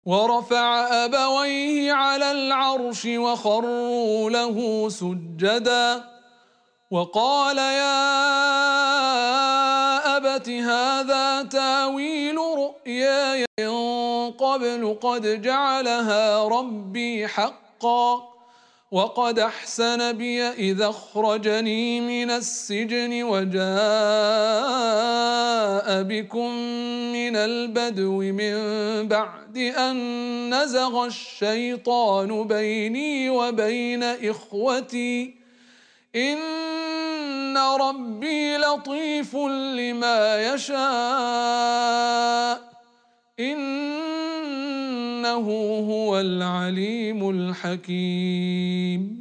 ورفع أبويه على العرش وخروا له سجدا وقال يا أبت هذا تاويل رؤياي من قبل قد جعلها ربي حقا وقد أحسن بي إذا أخرجني من السجن وجاء بكم من البدو من بعد أن نزغ الشيطان بيني وبين إخوتي إن ربي لطيف لما يشاء إنه هو العليم الحكيم.